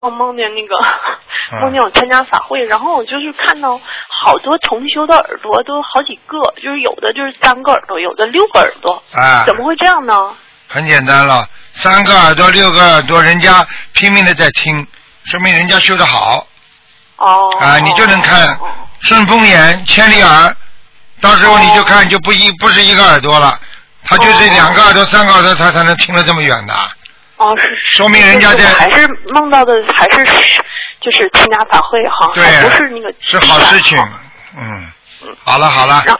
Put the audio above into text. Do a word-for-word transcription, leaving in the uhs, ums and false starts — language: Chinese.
我梦见那个梦见我参加法会，然后我就是看到好多重修的耳朵都好几个，就是有的就是三个耳朵，有的六个耳朵， 啊， 怎么会这样呢？ 很简单了，三个耳朵六个耳朵，人家拼命的在听，说明人家修得好。 哦。 啊，你就能看顺风眼千里耳，到时候你就看就不一不是一个耳朵了，他就是两个耳朵三个耳朵他才能听得这么远的。 哦，是。 说明人家在。 还是梦到的还是就是参加法会哈， 对， 不是那个。 是好事情，嗯，好了好了。